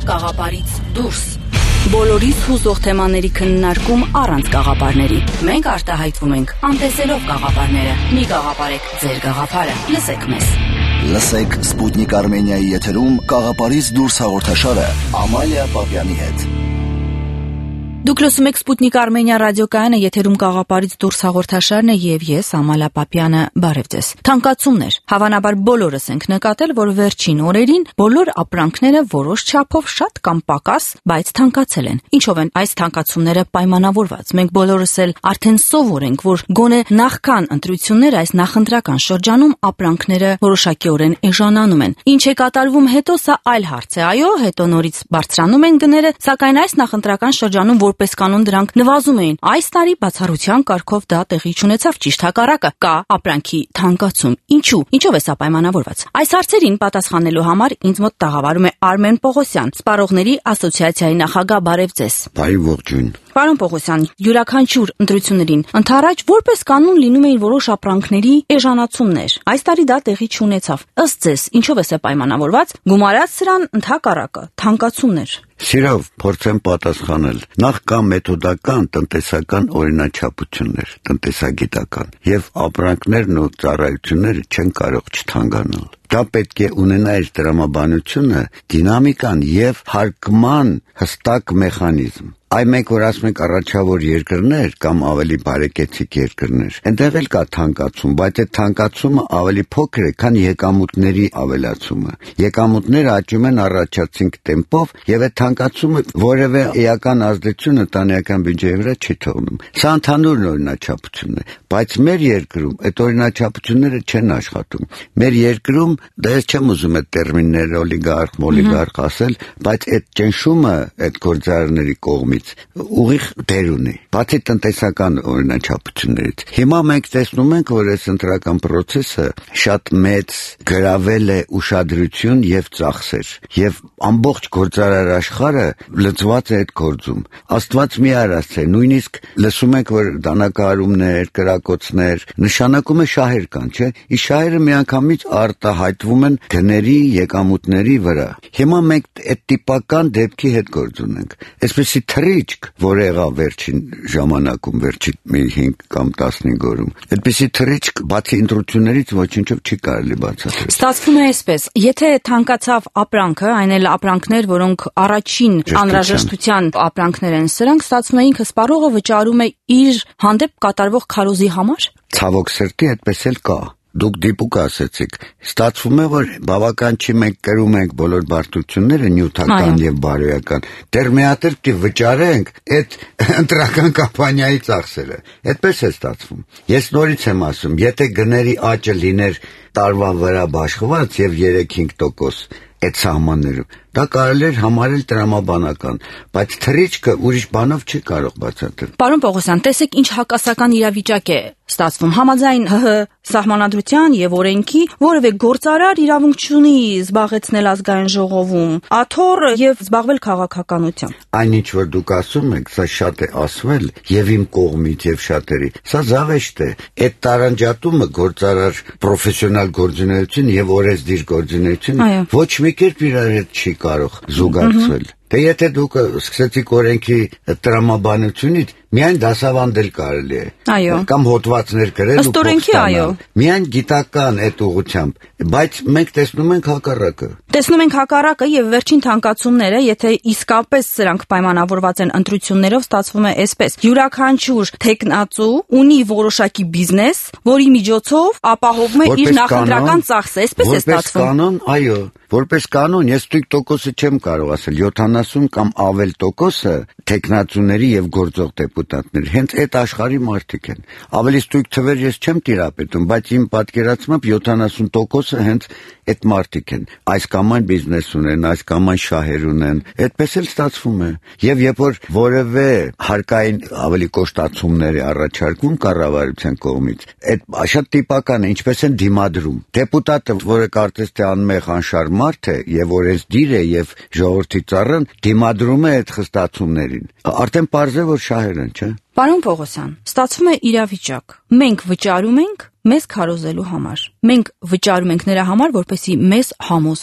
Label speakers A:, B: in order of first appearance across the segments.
A: Կաղապարից դուրս։ Բոլորիս հուզող թեմաների քննարկում առանց կաղապարների։ Մենք արտահայտվում ենք անտեսելով կաղապարները։ Մի կաղապարեք ձեր կաղապարը։ Լսեք մեզ։
B: Լսեք Սպուտնիկ Արմենիայի եթերում Կաղապարից դուրս հաղորդաշարը Ամալիա Պապյանի հետ։
A: Դուք լսում եք Սպուտնիկ Արմենիա ռադիոկայանը, եթերում Կաղապարից դուրս հաղորդաշարն է եւ ես Ամալիա Պապյանը, բարև ձեզ։ Թանկացումներ։ Հավանաբար բոլորս ենք նկատել, որ վերջին օրերին բոլոր ապրանքները որոշ չափով շատ կամ պակաս, բայց թանկացել են։ Ինչով են այս թանկացումները պայմանավորված։ Մենք բոլորս էլ արդեն սովոր ենք, որ գոնե նախքան ընտրություններ այս նախընտրական շրջանում ապրանքները որոշակիորեն էժանանում են։ Ինչ է կատարվում հետո, սա այլ հարց է։ Այո, հետո նորից բարձրանում են գները, սակայն այս նախընտրական շրջանում որպես կանոն դրանք նվազում էին։ Այս տարի բացառության կարգով դա տեղի չունեցավ, ճիշտ հակառակը, կա ապրանքի թանկացում։ Ինչով է սա պայմանավորված։ Այս հարցերին պատասխանելու համար ինձ մոտ տաղավարում է Արմեն Պողոսյան, Սպառողների ասոցիացիայի նախագահ, բարև ձեզ։
C: Բարի ողջույն։
A: Պարոն Պողոսյան, յուրաքանչյուր ընտրություններին ընդառաջ որպես կանոն լինում էին որոշ ապրանքների էժանացումներ։ Այս տարի դա տեղի չունեցավ։ Ըստ ձեզ, ինչով է սա պայմանավորված։ Գումարած սրան ընդհակառակը, թանկացումներ։
C: Սիրով փորձեմ պատասխանել։ Նախ կա մեթոդական տնտեսական օրինաչափություններ, տնտեսագիտական, եւ ապրանքներն ու ծառայությունները չեն կարող չթանկանալ։ Դա պետք է ունենա իր տրամաբանությունը, դինամիկան եւ հարկման հստակ մեխանիզմ։ Այ մենք որ ասում ենք առաջավոր երկրներ կամ ավելի բարեկեցիկ երկրներ, այնտեղ էլ կա թանկացում, բայց այդ թանկացումը ավելի փոքր է, քան եկամուտների ավելացումը։ Եկամուտները աճում են առաջացնիկ տեմպով եւ այդ թանկացումը որևէ էական ազդեցություն ընտանեկան բյուջեի վրա չի թողնում։ Սա ընդհանուր օրինաչափություն է, բայց մեր երկրում այդ օրինաչափությունները չեն աշխատում։ Մեր երկրում դա ես չեմ ուզում այդ տերմինները օլիգարխ ասել, բայց այդ ճնշումը այդ գործարարների կողմից ուղիղ դեր ունի, բացի տնտեսական օրինաչափություններից։ Հիմա մենք տեսնում ենք, որ այս ընտրական process-ը շատ մեծ գրավել է ուշադրություն եւ ծախսեր, եւ ամբողջ գործարար աշխարհը լծված է այդ գործում։ Աստված մի արասցե, նույնիսկ լսում ենք, որ դանակահարումներ, կրակոցներ, նշանակում է շահեր կան, չէ՞։ Իսկ շահերը միանգամից արտահայտվում են գների, եկամուտների վրա։ Հիմա մենք այդ տիպական դեպքի հետ գործ ունենք։ Այսպեսի թռիչք, որ եղավ վերջին ժամանակում, վերջի 5 կամ 15 օրում, այդպեսի թռիչք բացի ընտրություններից ոչինչով չի կարելի բացատրել։
A: Ստացվում է այսպես, եթե թանկացավ ապրանքը, այն էլ ապրանքներ, որոնք առաջին անհրաժեշտության ապրանքներ են, սրանք ստացվում է ինքը սպառողը վճարում է իր հանդեպ կատարվող քարոզի համար։
C: Ցավոք սրտի այդպես էլ կա։ Դուք դիպուկ ասեցիք, ստացվում է, որ բավական չի մենք կրում ենք բոլոր բարդությունները նյութական եւ բարոյական, դեռ մի հատ էլ վճարենք այդ ընտրական կամպանիայի ծախսերը։ Այդպես է ստացվում։ Ես նորից եմ ասում, եթե գների աճը լիներ տարվա վրա բաշխված եւ 3-5% այդ սահմաններում, դա կարելի էր համարել տրամաբանական, բայց թռիչքը ուրիշ բանով չի կարող բացատրել։
A: Պարոն Պողոսյան, տեսեք ինչ հակասական իրավիճակ է ստացվում։ Համաձայն ՀՀ սահմանադրության եւ օրենքի որևէ գործարար իրավունք չունի զբաղեցնել ազգային ժողովում, աթոռ եւ զբաղվել քաղաքականությամբ։
C: Այնինչ որ դուք ասում եք, սա շատ է ասվել եւ իմ կողմից եւ շատերի, սա զավեշտ է։ Այդ տարանջատումը գործարար պրոֆեսիոնալ գործունեություն եւ օրենսդիր գործունեություն ոչ մի կերպ իրար հետ չի կարող զուգակցվել։ Դե եթե դուք սկսեցիք օրենքի տրամաբանությունից, միայն դասավանդել կարելի է։
A: Այո։
C: Կամ հոդվածներ գրել ու փոխանցել։ Միայն գիտական այդ ուղղությամբ, բայց մենք տեսնում ենք հակառակը։
A: Տեսնում ենք հակառակը եւ վերջին թանկացումները, եթե իսկապես սրանք պայմանավորված են ընտրություններով, ստացվում է այսպես. յուրաքանչյուր տեխնացու ունի որոշակի բիզնես, որի միջոցով ապահովում է իր նախընտրական ծախսը, այսպես է ստացվում։
C: Որպես կանոն, այո, որպես կանոն, ես ստույգ տոկոսը չեմ կարող ասել, 70 կամ ավել տոկոսը տեխնացուների եւ գործող դեպուտատների հենց այդ աշխարհի մարդիկ են։ Ավելի ստույգ թվեր ես չեմ տիրապետում, բայց իմ պատկերացմամբ 70%-ը հենց այդ մարդիկ են։ Այս կամ այն բիզնես ունեն, այս կամ այն շահեր ունեն, այդպես էլ ստացվում է։ Եվ երբ որ որևէ հարկային ավելի կոշտացումներ է առաջարկվում կառավարության կողմից, այդ շատ տիպական է, ինչպես են դիմադրում։ Դեպուտատը, որը կարծես թե անմեղ անշարժ մարդ է եւ օրենսդիր է եւ ժողովրդի ծառան, դիմադրում է այդ խստացումներին։ Արդեն պարզ է, որ շահեր են, չէ՞։
A: Պարոն Պողոսյան, ստացվում է իրավիճակ։ Մենք վճարում ենք մեզ քարոզելու համար։ Մենք վճարում ենք նրա համար, որպեսզի մեզ համոզեն։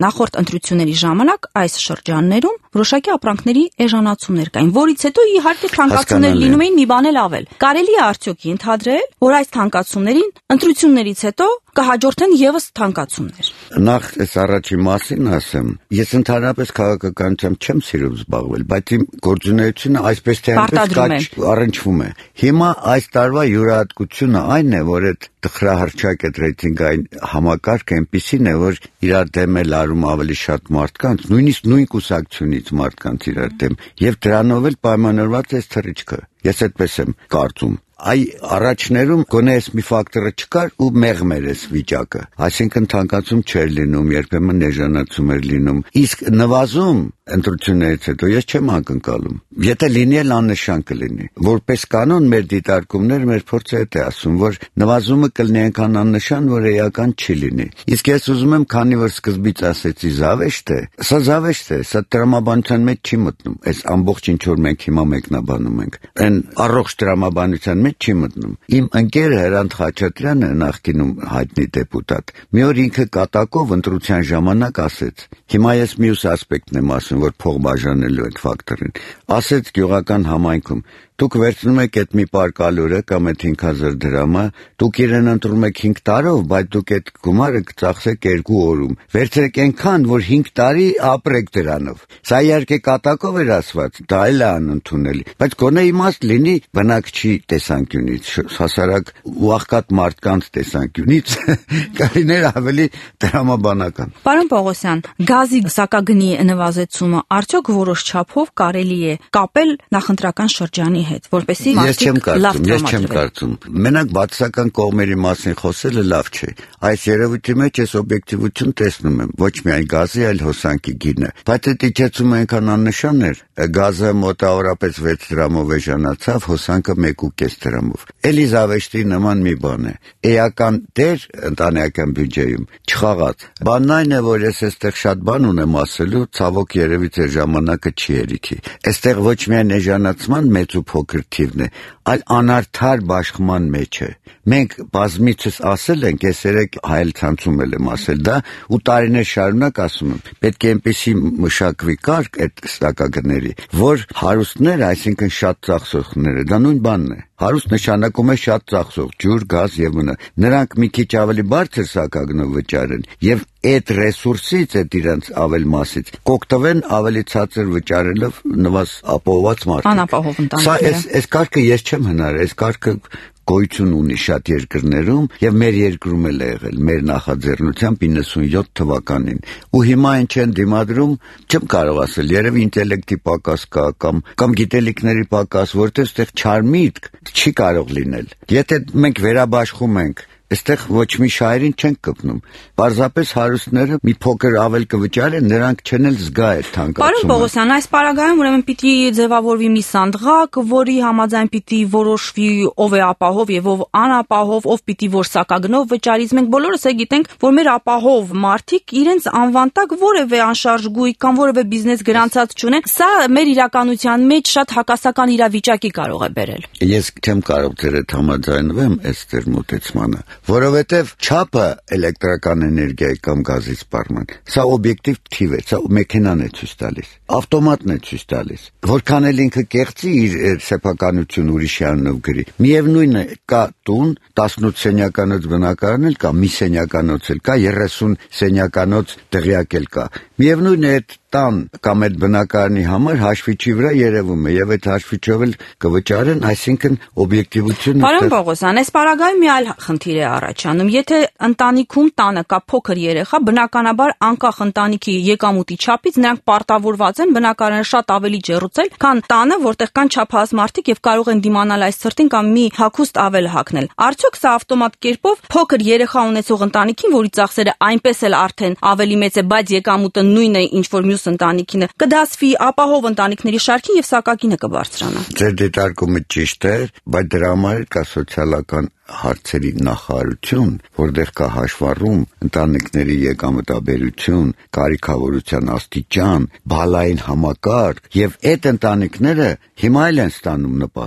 A: Նախորդ ընտրությունների ժամանակ այս շրջաններում որոշակի ապրանքների էժանացումներ կային, որից հետո իհարկե թանկացումներ լինում էին մի բան էլ ավել։ Կարելի է արդյոք ենթադրել, որ այս թանկացումներին ընտրություններից հետո կհաջորդեն եւս թանկացումներ։
C: Նախ այս առաջի մասին ասեմ, ես ընդհանրապես քաղաքականությամբ չեմ սիրում զբաղվել, բայց իմ գործունեությունը այսպես թե այնպես առնչվում է։ Հիմա այս տարվա յուրահատկությունը այն է, որ այդ տխրահռչակ այդ ռեյտինգային համակարգը այնպիսին է, որ իրար դեմ է լարում ավելի շատ մարդկանց, նույնիսկ նույն կուսակցությունից մարդկանց իրար դեմ, եւ դրանով էլ պայմանավորված է թռիչքը։ Ես այդպես եմ կարծում։ Այ առաջներում գոնե այս մի ֆակտորը չկար ու մեղմ էր այս վիճակը, այսինքն թանկացում չէր լինում, երբեմն էժանացում էր լինում, իսկ նվազում ընտրություններից հետո ես չեմ ակնկալում։ Եթե լինի էլ աննշան կլինի։ Որպես կանոն մեր դիտարկումներ մեր փորձը է ասում, որ նվազումը կլինի այնքան աննշան, որ էական չի լինի։ Իսկ ես ուզում եմ, քանի որ սկզբից ասեցի զավեշտ է, սա զավեշտ է, սա տրամաբանության մեջ չի մտնում։ Այս ամբողջ ինչ որ մենք հիմա մեկնաբանում ենք, այն առողջ տրամաբանության մեջ չի մտնում։ Իմ ընկերը Հրանտ Խաչատրյանը, նախկինում հայտնի դեպուտատ, մի օր ինքը կատակով ընտրության ժամանակ ասեց. Հիմա ես մյուս ասպեկտն եմ ասում, որ փող բաժանելու այդ ֆակտորին, ասեց գյուղական համայնքում. Դուք վերցնում եք այդ մի պար կալորը կամ այդ 5000 դրամը, դուք իրեն ընտրում եք 5 տարով, բայց դուք այդ գումարը կծախսեք 2 օրում։ Վերցրեք այնքան, որ 5 տարի ապրեք դրանով։ Սա իհարկե կատակով էր ասված, դա էլ է անընդունելի, բայց գոնե իմաստ լինի բնակչի տեսանկյունից, հասարակ ու աղքատ մարդկանց տեսանկյունից կլիներ ավելի տրամաբանական։
A: Պարոն Պողոսյան, գազի սակագնի նվազեցումը արդյոք որոշ չափով կարելի է կապել նախընտրական շրջանի հետ, որպեսզի մարդիկ լավ տրամադրվեն։
C: Ես չեմ կարծում։ Մենակ բացասական կողմերի մասին խոսելը լավ չէ։ Այս երևույթի մեջ ես օբյեկտիվություն տեսնում եմ, ոչ միայն գազի, այլ հոսանքի գինը։ Բայց այդ իջեցումը այնքան աննշան էր, գազը մոտավորապես 6 դրամով էժանացավ, հոսանքը 1.5 դրամով։ Էլիզավեշտի նման մի բան է։ Էական դեր ընտանեկան բյուջեում չխաղաց։ Բանն այն է, որ ես այստեղ շատ բան ունեմ ասելու, ցավոք երևի ձեր ժամանակը չի երիքի։ Այստեղ ոչ միայն էժանացման մեծ ու փոքր թիվն է, այլ անարդար բաշխման մեջ է։ Մենք բազմիցս ասել ենք, ես երեք հայել ցանցում եմ ասել դա, ու տարիներ շարունակ ասում եմ, պետք է այնպեսի մշակվի կարգ այդ սակագների, որ հարուստները, այսինքն շատ ծախսողները, դա նույն բանն է։ Հարուստ նշանակում է շատ ծախսող, ջուր, գազ եւ մնա։ Նրանք մի քիչ ավելի բարձր սակագնով վճարեն եւ այդ ռեսուրսից, այդ իրենց ավել մասից կօգտվեն ավելի ցածր վճարելով նվազ ապահովված մարդիկ։
A: Անապահով ընտանիքները։
C: Սա այս կարգը ես չեմ հնարել, այս կարգը գոյություն ունի շատ երկրներում եւ մեր երկրում էլ է եղել, մեր նախաձեռնությամբ 97 թվականին։ Ու հիմա ինչ են դիմադրում, չեմ կարող ասել, երևի ինտելեկտի պակաս կա կամ գիտելիքների պակաս, որտեղ այդտեղ չար միտք չի կարող լինել։ Եթե մենք վերաբաշխում ենք, այստեղ ոչ մի շահերին չենք կպնում։ Պարզապես հարուստները մի փոքր ավել կվճարեն, նրանք չեն էլ զգա այդ թանկացումը։
A: Պարոն Պողոսյան, այս պարագայում ուրեմն պիտի ձևավորվի մի սանդղակ, որի համաձայն պիտի որոշվի ով է ապահով եւ ով անապահով, ով պիտի որ սակագնով վճարից։ Մենք բոլորս է գիտենք, որ մեր ապահով մարդիկ իրենց անվան տակ որևէ անշարժ գույք կամ որևէ բիզնես գրանցած չունեն։ Սա մեր իրականության մեջ շատ հակասական իրավիճակի կարող է բերել։
C: Ես չեմ կարող ձեր հետ համաձայնվեմ այս ձեր մոտեցմանը, որովհետև չափը էլեկտրական էներգիայի կամ գազի սպառման, սա օբյեկտիվ թիվ է, սա մեքենան է ցույց տալիս, ավտոմատն է ցույց տալիս, որքան էլ ինքը կեղծի իր սեփականություն ուրիշի անունով գրի, միևնույն է, կա տուն, 18 սենյականոց բնակարան էլ կա, մի սենյականոց էլ կա, 30 սենյականոց դղյակ էլ կա, միևնույն է, այդ տան կամ այդ բնակարանի համար հաշվիչի վրա երևում է եւ այդ հաշվիչով էլ կվճարեն, այսինքն օբյեկտիվությունը։
A: Պարոն Պողոսյան, այս պարագայում մի այլ խնդիր է առաջանում։ Եթե ընտանիքում տանը կա փոքր երեխա, բնականաբար անկախ ընտանիքի եկամուտի չափից նրանք պարտավորված են բնակարանը շատ ավելի ջեռուցել, քան տանը, որտեղ կան չափահաս մարդիկ եւ կարող են դիմանալ այս ցրտին կամ մի հագուստ ավել հագնել։ Արդյոք սա ավտոմատ կերպով փոքր երեխա ունեցող ընտանիքին, որի ծախսերը այնպես էլ արդեն ավելի մեծ է, բայց եկամուտը նույնն է, ինչ որ մյուս ընտանիքինը, կդասվի ապահով ընտանիքների շարքին եւ սակագինը կբարձրանա։
C: Ձեր դիտարկումը ճիշտ է, բայց դրա համար կա սոցիալական հարցերի նախարարություն, որտեղ կա հաշվառում ընտանիքների եկամտաբերություն, կարիքավորության աստիճան, բալային համակարգ, եւ այդ ընտանիքները հիմա էլ են ստանում նպաստ։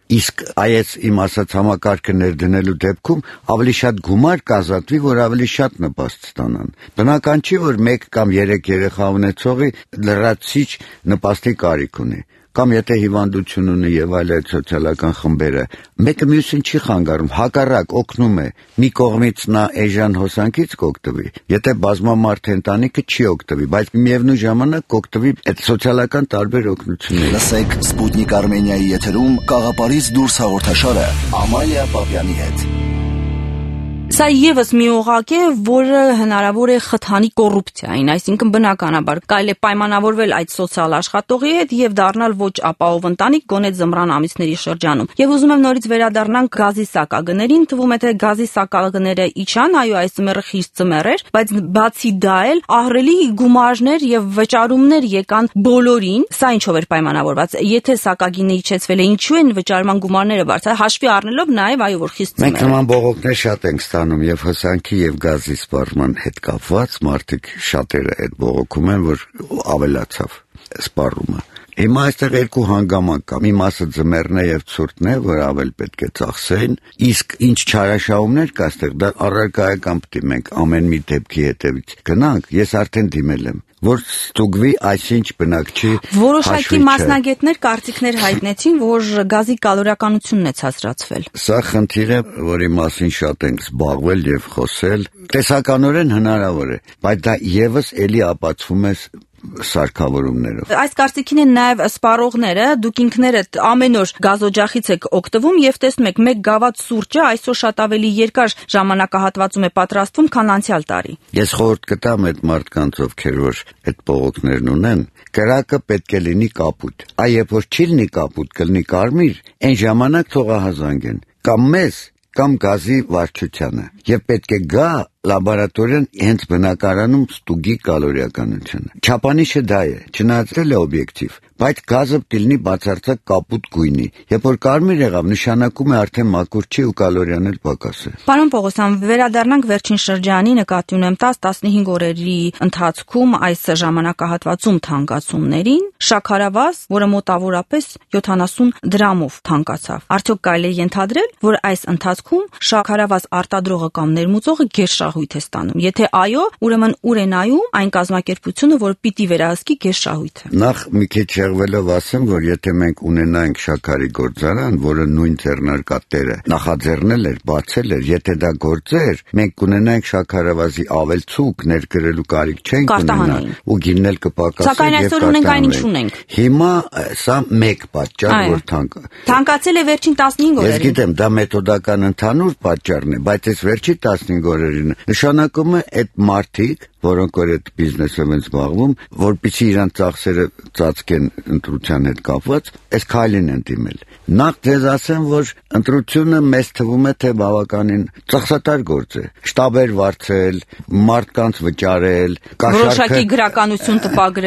C: Իսկ այս իմ ասած համակարգը ներդնելու դեպքում ավելի շատ գումար կազատվի, որ ավելի շատ նպաստ ստանան։ Բնական չի, որ 1 կամ 3 երեխա ունեցողի լրացիչ նպաստի կարիք ունի։ Կամ եթե հիվանդություն ունի եւ այլ սոցիալական խմբերը, մեկը մյուսին չի խանգարում, հակառակ օգնում է։ Մի կողմից նա էժան հոսանքից կօգտվի, եթե բազմամարդ ընտանիքը չի օգտվի, բայց միևնույն ժամանակ կօգտվի այդ սոցիալական տարբեր օգնություններից։
B: Լսեք Սպուտնիկ Արմենիայի եթերում Կաղապարից դուրս հաղորդաշարը Ամալիա Պապյանի հետ։
A: Սա եւս մի օղակ է, որը հնարավոր է խթանի կոռուպցիային, այսինքն բնականաբար կարելի է պայմանավորվել այդ սոցիալ աշխատողի հետ եւ դառնալ ոչ ապահով ընտանիք գոնե ձմռան ամիսների շրջանում։ Եվ ուզում եմ նորից վերադառնանք գազի սակագներին, թվում է թե գազի սակագները իջան, այո, այս ձմեռը խիստ ձմեռ էր, բայց բացի դա էլ ահռելի գումարներ եւ վճարումներ եկան բոլորին։ Սա ինչով էր պայմանավորված։ Եթե սակագինը իջեցվել է, ինչու են վճարման գումարները բարձր, հաշվի առնելով նաեւ այո, որ խիստ
C: Մենք նման բողոքներ շատ ենք եւ հոսանքի եւ գազի սպառման հետ կապված մարդիկ շատերը այդ բողոքում են, որ ավելացավ սպառումը։ Հիմա այստեղ երկու հանգամանք կա։ Մի մասը ձմեռն է եւ ցուրտն է, որ ավել պետք է ծախսեն, իսկ ինչ չարաշահումներ կա այստեղ, դա առարկայական պետք է մենք ամեն մի դեպքի հետևից գնանք։ Ես արդեն դիմել եմ, որ ստուգվի այսինչ բնակչի
A: որոշակի մասնագետներ կարծիքներ հայտնեցին, որ գազի կալորիականությունն է ցածրացվել։
C: Սա խնդիր է, որի մասին շատ ենք զբաղվել եւ խոսել։ Տեսականորեն հնարավոր է, բայց դա եւս էլի ապացվում է սարքավորումներով։
A: Այս կարծիքին են նաև սպառողները, դուք ինքներդ ամեն օր գազօջախից եք օգտվում եւ տեսնում եք մեկ գավաթ սուրճը այսօր շատ ավելի երկար ժամանակահատվածում է պատրաստվում, քան անցյալ տարի։
C: Ես խորհուրդ կտամ այդ մարդկանց, ովքեր որ այդ բողոքներն ունեն, կրակը պետք է լինի կապույտ։ Այ երբ որ չի լինի կապույտ, կլինի կարմիր, այն ժամանակ թողահազանգեն կամ մեզ, կամ գազի վարչությանը։ Եվ պետք է գա լաբորատորիան հենց բնակարանում ստուգի կալորիականությունը։ Չափանիշը դա է, չնայած է օբյեկտիվ, բայց գազը պետք է լինի բացարձակ կապույտ գույնի։ Երբ որ կարմիր եղավ, նշանակում է արդեն մաքուր չի ու կալորիան էլ պակաս է։
A: Պարոն Պողոսյան, վերադառնանք վերջին շրջանի, նկատի ունեմ 10-15 օրերի ընթացքում այս ժամանակահատվածում թանկացումներին, շաքարավազ, որը մոտավորապես 70 դրամով թանկացավ։ Արդյոք կարելի է ենթադրել, որ այս ընթացքում շաքարավազ արտադրողը կամ ներմուծողը գերշահույթ է ստանում։ Եթե այո, ուրեմն ուր է նայում այն կազմակերպությունը, որ պիտի վերահսկի գերշահույթը։
C: Նախ մի քիչ եղվելով ասեմ, որ եթե մենք ունենայինք շաքարի գործարան, որը նույն ձեռնարկատերը նախաձեռնել էր, բացել էր, եթե դա գործեր, մենք կունենայինք շաքարավազի ավելցուկ ներկրելու կարիք չենք ունենա ու գիննել կպակասի։
A: Սակայն այսօր ունենք այն, ինչ ունենք։
C: Հիմա սա մեկ պատճառ, որ
A: թանկացել է վերջին 15 օրերին։
C: Ես գիտեմ, դա մեթոդական ընդհանուր պատճառն է, բայց այս վերջի 15 օրերին նշանակում է այդ մարդիկ, որոնք որ այդ բիզնեսով են զբաղվում, որպեսզի իրանց ծախսերը ծածկեն ընտրության հետ կապված, այս քայլին են դիմել։ Նախ ձեզ ասեմ, որ ընտրությունը մեզ թվում է թե բավականին ծախսատար գործ է։ Շտաբեր վարձել, մարդկանց վճարել,
A: որոշակի գրականություն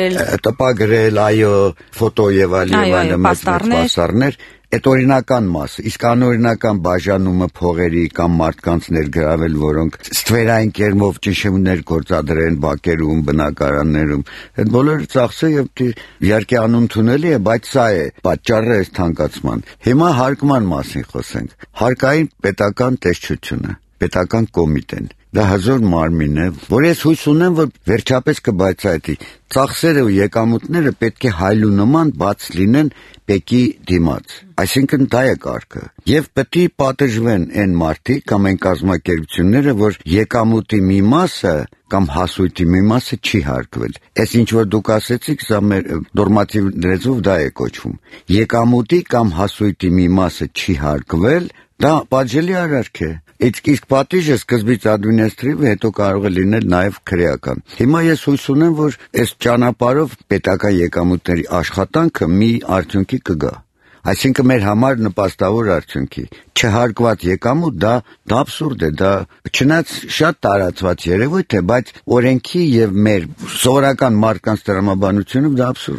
C: տպագրել, այո, ֆոտո եւ այլն, պաստառներ։ Այդ օրինական մասը, իսկ անօրինական բաժանումը փողերի կամ մարդկանց ներգրավել, որոնք ստվերային կերպով ճնշումներ գործադրեն բակերում, բնակարաններում, այդ բոլորը ծախսը եւ իհարկե անընդունելի է, բայց սա է պատճառը այս թանկացման։ Հիմա հարկման մասին խոսենք։ Հարկային պետական տեսչությունը, պետական կոմիտեն։ Դա հզոր մարմին է, որ ես հույս ունեմ, որ վերջապես կբացահայտի։ Ծախսերը ու եկամուտները պետք է հայլու նման բաց լինեն պեկի դիմաց։ Այսինքն դա է կարգը։ Եվ պետք է պատժվեն այն մարդիկ կամ այն կազմակերպությունները, որ եկամուտի մի մասը կամ հասույթի մի մասը չի հարկվել։ Այս ինչ որ դուք ասեցիք, սա մեր նորմատիվ լեզվով դա է կոչվում։ Եկամուտի կամ հասույթի մի մասը չի հարկվել, դա պատժելի արարք է։ Իսկ պատիժը սկզբից ադմինիստրատիվ, հետո կարող է լինել նաև քրեական։ Հիմա ես հույս ունեմ, որ այս ճանապարհով պետական եկամուտների աշխատանքը մի արդյունքի կգա։ Այսինքն մեր համար նպաստավոր արդյունքի։ Չհարկված եկամուտ դա աբսուրդ է, դա չնայած շատ տարածված երևույթ է, բայց օրենքի եւ մեր սովորական մարդկանց տրամաբանությունով դա աբսուրդ է։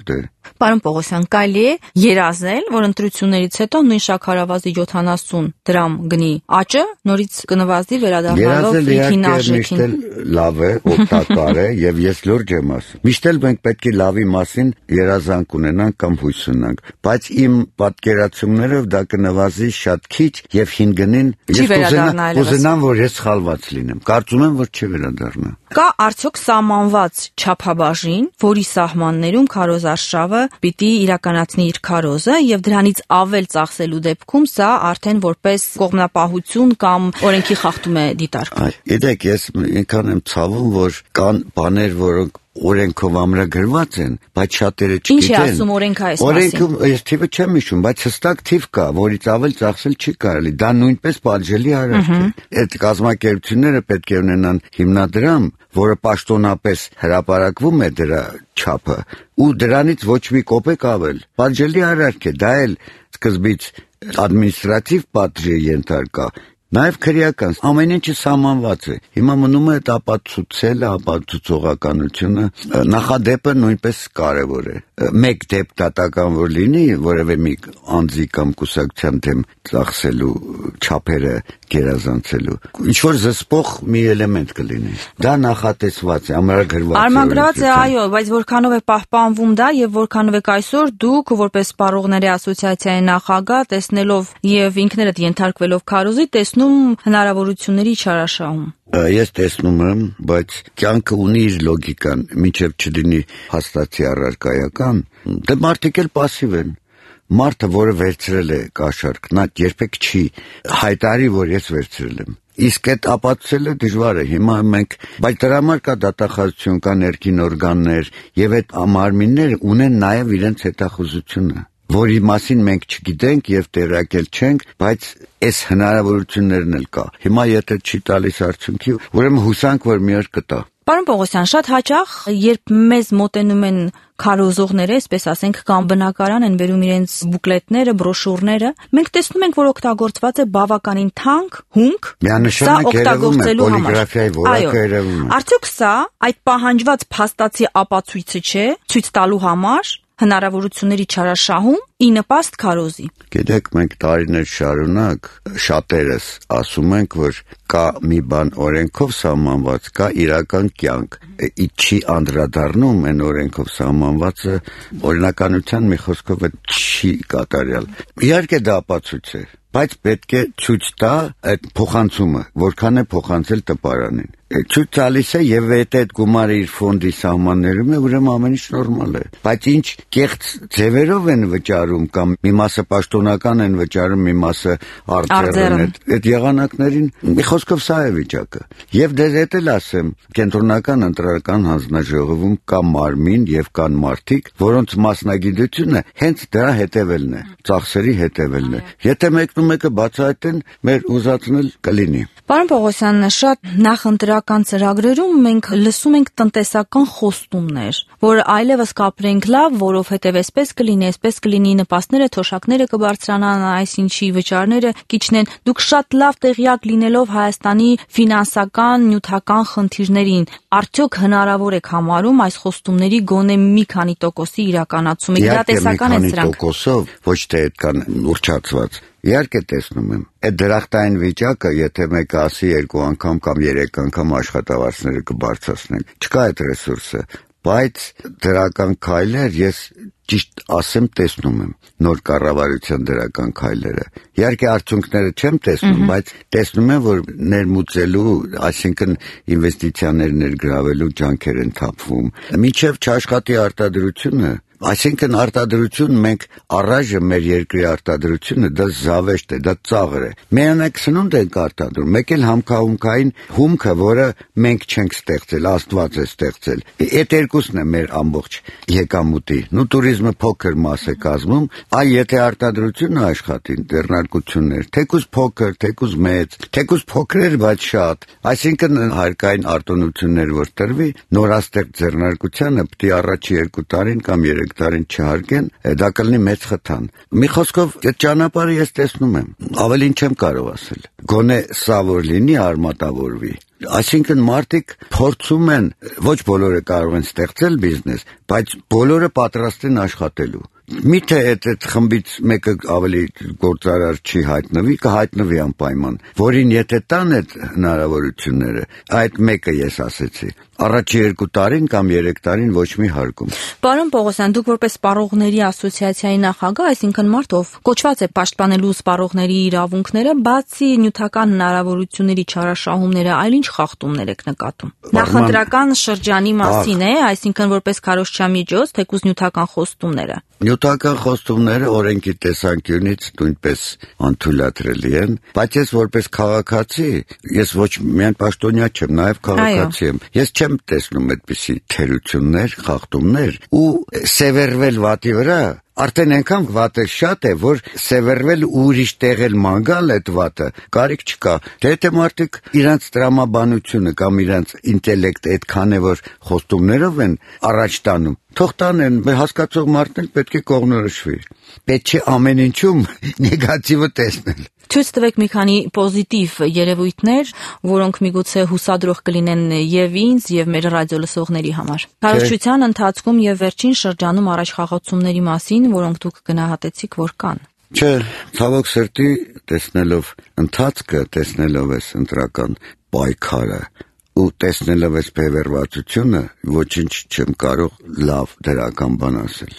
A: Պարոն Պողոսյան, կարելի է երազել, որ ընտրություններից հետո նույն շաքարավազի 70 դրամ գնի աճը նորից կնվազի վերադառնալով իր արժեքին։
C: Լավ է, օգտակար է եւ ես լուրջ եմ ասում։ Միշտ էլ մենք պետք է լավի մասին երազանք ունենանք կամ հույս ունենանք, բայց իմ պատկերացումներով դա կնվազի շատ քիչ եւ հին գնին կուզենամ, որ ես սխալված լինեմ։ Կարծում եմ, որ չի վերադառնա։
A: Կա արդյոք սահմանված չափաբաժին, որի սահմաններում քարոզարշավը պիտի իրականացնի իր քարոզը եւ դրանից ավել ծախսելու դեպքում սա արդեն որպես կողմնապահություն կամ օրենքի խախտում է դիտարկվում։
C: Գիտեք, ես ինքան եմ ցավում, որ կան բաներ, որոնք օրենքով ամրագրված են, բայց շատերը չգիտեն։
A: Ինչ է ասում օրենքը այս մասին։
C: Օրենքը ես թիվը չեմ հիշում, բայց հստակ թիվ կա, որից ավել ծախսել չի կարելի։ Դա նույնպես պատժելի արարք է։ Այդ կազմակերպությունները պետք է ունենան հիմնադրամ, որը պաշտոնապես հրապարակվում է դրա չափը, ու դրանից ոչ մի կոպեկ ավել։ Պատժելի արարք է, դա էլ սկզբից ադմինիստրատիվ պատժի ենթարկա։ Նաև քրեական ամեն ինչը սահմանված է։ Հիմա մնում է այդ ապացուցելը, ապացուցողականությունը, նախադեպը նույնպես կարևոր է։ Մեկ դեպք դատական որ լինի, որևէ մի անձի կամ կուսակցության դեմ ծախսելու չափերը գերազանցելու, ինչ որ զսպող մի էլեմենտ կլինի։ Դա նախատեսված է, ամրագրված է։
A: Արմագրված է, այո, բայց որքանով է պահպանվում դա եւ որքանով եք այսօր դուք որպես Սպառողների ասոցիացիայի նախագահ տեսնելով եւ ինքներդ ենթարկվելով քարոզի հնարավորությունների չարաշահում։
C: Ես տեսնում եմ, բայց կյանքը ունի իր լոգիկան, մինչև չլինի հաստատի առարկայական, դե մարդիկ էլ պասիվ են։ Մարդը, որը վերցրել է կաշառք, նա երբեք չի հայտարարի, որ ես վերցրել եմ։ Իսկ այդ ապացուցելը դժվար է։ Հիմա մենք, բայց դրա համար կա դատախազություն, կա ներքին օրգաններ, եւ այդ մարմինները ունեն նաեւ իրենց հետախուզությունը, որի մասին մենք չգիտենք եւ տեղյակել չենք, բայց այս հնարավորություններն էլ կա։ Հիմա եթե չի տալիս արդյունքի, ուրեմն հուսանք, որ մի օր կտա։
A: Պարոն Պողոսյան, շատ հաճախ, երբ մեզ մոտենում են քարոզողները, այսպես ասենք, կամ բնակարան են բերում իրենց բուկլետները, բրոշուրները, մենք տեսնում ենք, որ օգտագործված է բավականին թանկ, հումք, սա օգտագործելու համար։ Արդյոք սա այդ պահանջված փաստացի ապացույցը չէ, ցույց տալու համար հնարավորությունների չարաշահում ի նպաստ քարոզի։
C: Գիտեք, մենք տարիներ շարունակ շատերս ասում ենք, որ կա մի բան օրենքով սահմանված, կա իրական կյանք։ Չի անդրադառնում այն օրենքով սահմանվածը, օրինականության մի խոսքով չի կատարյալ։ Իհարկե դա ապացույց է, բայց պետք է ցույց տա այդ փոխանցումը, որքան է փոխանցել տպարանին։ Ցույց տալիս է եւ այդ գումարը իր ֆոնդի սահմաններում է, ուրեմն ամեն ինչ նորմալ է։ Բայց ինչ կեղծ ձևերով են վճարում կամ մի մասը պաշտոնական են վճարում, մի մասը արտերն է։ Այդ եղանակներին մի խոսքով սա է վիճակը։ Եվ դες էդ էլ ասեմ, կենտրոնական ընտրական հանձնաժողովում կա մարմին եւ կան մարդիկ, որոնց մասնագիտությունը հենց դրա հետևելն է, ծախսերի հետևելն է։ Եթե մեկը բացահայտեն, մեր ուզածն էլ կլինի։
A: Պարոն Պողոսյան, շատ նախընտրական ծրագրերում մենք լսում ենք տնտեսական խոստումներ, որ այլևս կապրենք լավ, որովհետև այսպես կլինի, նպաստները, թոշակները կբարձրանան, այսինչի վճարները կիջնեն։ Դուք շատ լավ տեղյակ լինելով Հայաստանի ֆինանսական, նյութական խնդիրներին, արդյոք հնարավոր է համարում այս խոստումների գոնե մի քանի տոկոսի իրականացումը։ Իրատեսական են սրանք։
C: Տոկոսով, ոչ թե այդքան ուռճացված։ Իհարկե տեսնում եմ, այդ դրախտային վիճակը, եթե մեկը ասի 2 անգամ կամ 3 անգամ աշխատավարձները կբարձրացնենք, չկա այդ ռեսուրսը, բայց դրական քայլեր ես ճիշտ ասեմ տեսնում եմ, նոր կառավարության դրական քայլերը։ Իհարկե արդյունքները չեմ տեսնում, բայց տեսնում եմ, որ ներմուծելու, այսինքն ինվեստիցիաներ ներգրավելու ջանքեր են թափվում։ Մինչև չաշխատի արտադրությունը, այսինքն արտադրություն մենք առայժմ մեր երկրի արտադրությունը դա զավեշտ է, դա ծաղր է։ Միանակ սնունդ ենք արտադրում, մեկ էլ համքահումքային հումքը, որը մենք չենք ստեղծել, Աստված է ստեղծել։ Այդ երկուսն է մեր ամբողջ եկամուտի։ Նու տուրիզմը փոքր մաս է կազմում, այ եթե արտադրությունը աշխատի, ձեռնարկություններ, թեկուզ փոքր, թեկուզ մեծ, թեկուզ փոքր, բայց շատ, այսինքն հարկային արտոնություններ որ տրվի, նորաստեղծ ձեռնարկությանը պետք է առաջի 2 տարին կամ 3 մեկ տարին չհարգեն, դա կլինի մեծ խթան։ Մի խոսքով այդ ճանապարհը ես տեսնում եմ, ավելին չեմ կարող ասել։ Գոնե սա որ լինի արմատավորվի։ Այսինքն մարդիկ փորձում են, ոչ բոլորը կարող են ստեղծել բիզնես, բայց բոլորը պատրաստ են աշխատելու։ Միթե այդ խմբից մեկը ավելի գործարար չի հայտնվի, կհայտնվի անպայման, որին եթե տան այդ հնարավորությունները, այդ մեկը ես ասեցի, առաջի 2 տարին կամ 3 տարին ոչ մի հարկում։
A: Պարոն Պողոսյան, դուք որպես սպառողների ասոցիացիայի նախագահ, այսինքն մարդ, ով կոչված է պաշտպանելու սպառողների իրավունքները, բացի նյութական հնարավորությունների չարաշահումները, այլ ինչ խախտումներ եք նկատում։ Նախընտրական շրջանի մասին է, այսինքն որպես քարոզչամիջոց, թեկուզ նյութական խոստումները։
C: Նյութական խոստումները օրենքի տեսանկյունից նույնպես անթույլատրելի են, բայց ես որպես քաղաքացի, ես ոչ միայն պաշտոնյա չեմ, նաև քաղաքացի եմ։ Ես չեմ տեսնում այդպիսի թերություններ, խախտումներ ու սևեռվել վատի վրա։ Արդեն այնքան վատը շատ է, որ սևեռվել ու ուրիշ տեղել մանգալ այդ վատը կարիք չկա։ Թե մարդիկ իրանց տրամաբանությունը կամ իրանց ինտելեկտ այդքան է, որ խոստումներով են առաջ տանում, թող տանեն, հասկացող մարդն պետք է կողմնորոշվի։ Պետք չէ ամեն ինչում նեգատիվը տեսնել։
A: Ցույց տվեք մի քանի պոզիտիվ երևույթներ, որոնք միգուցե հուսադրող կլինեն եւ ինձ, եւ մեր ռադիո լսողների համար։ Քարոզչության ընթացքում եւ վերջին շրջանում առաջխաղացումների մասին, որոնք դուք գնահատեցիք, որ կան։
C: Չէ, ցավոք սրտի, տեսնելով ընթացքը, տեսնելով այս ընտրական պայքարը ու տեսնելով այս բևեռվածությունը, ոչինչ չեմ կարող լավ դրական բան ասել։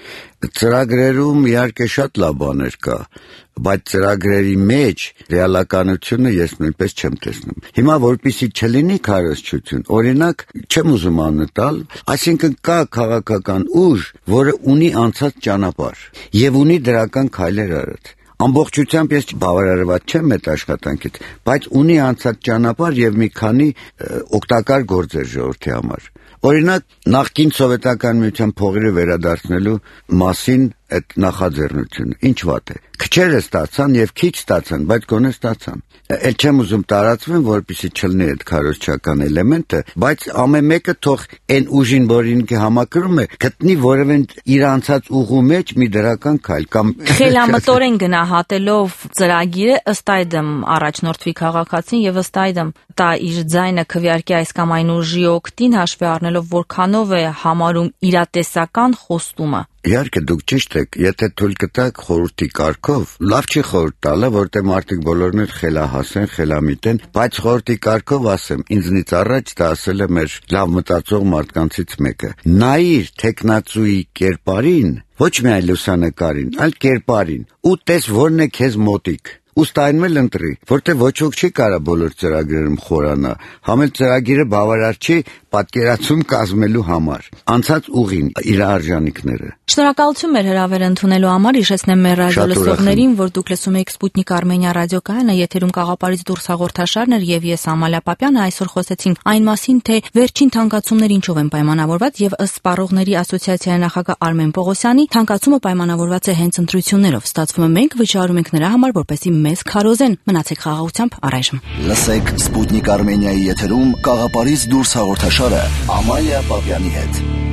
C: Ծրագրերում իհարկե շատ լավ բաներ կա, բայց ծրագրերի մեջ ռեալականությունը ես նույնպես չեմ տեսնում։ Հիմա որպեսզի չլինի քարոզչություն, օրինակ չեմ ուզում անտալ, այսինքն կա քաղաքական ուժ, որը ունի անցած ճանապարհ եւ ունի դրական քայլեր արած։ Ամբողջությամբ ես բավարարված չեմ այդ աշխատանքից, բայց ունի անցած ճանապարհ եւ մի քանի օգտակար գործեր ժողովրդի համար։ Օրինակ, նախկին սովետական միության փողերը վերադարձնելու մասին այդ նախաձեռնությունը, ինչ վատ է։ Քչերը ստացան եւ քիչ ստացան, բայց գոնե ստացան։ Էլ չեմ ուզում տարածվեմ, որպեսզի չլինի այդ քարոզչական էլեմենտը, բայց ամեն մեկը թող այն ուժին, որին համակրում է, գտնի որևէ իր անցած ուղու մեջ մի դրական քայլ կամ
A: խելամտորեն գնահատելով ծրագիրը, ըստ այդմ առաջնորդվի քաղաքացին եւ ըստ այդմ տա իր ձայնը քվեարկի այս կամ այն ուժի օգտին, հաշվի առնելով որքանով է համարում իրատեսական խոստումը։
C: Իհարկե դուք ճիշտ եք, եթե թույլ կտաք խորհրդի կարգով, լավ չի խորհուրդ տալը, որտեղ մարդիկ բոլորն էլ խելահասեն, խելամիտ են, բայց խորհրդի կարգով ասեմ, ինձնից առաջ դա ասել է մեր լավ մտածող մարդկանցից մեկը։ Նայիր թեկնածուի կերպարին, ոչ միայն լուսանկարին, այլ կերպարին, ու տես որն է քեզ մոտիկ։ Ու ստայնում էլ ընտրի, որտեղ ոչ ոք չի կարա բոլոր ծրագրերում խորանա, համ էլ ծրագիրը բավարար չի պատկերացում կազմելու համար, անցած ուղին, իր արժանինքները։
A: Շնորհակալություն մեր հրավերը ընդունելու համար, հիշեցնեմ մեր ռադիո լսողներին, որ դուք լսում եք Սպուտնիկ Արմենիա ռադիոկայանը, եթերում Կաղապարից դուրս հաղորդաշարն էր եւ ես Ամալիա Պապյանը այսօր խոսեցինք այն մասին, թե վերջին թանկացումները ինչով են պայմանավորված եւ ըստ Սպառողների ասոցիացիայի նախագահ Արմեն Պողոսյանի, թանկացումը պայմանավորված է հենց ընտրություններով։ Ստացվում է մենք վճարում ենք նրա համար, որպեսզի մեզ քարոզեն։ Մնացեք խաղաղությամբ առայժմ։
B: Լսեք Սպուտնիկ Արմենիայի եթերում Կաղապարից դուրս հաղորդաշարը Ամալիա Պապյանի հետ։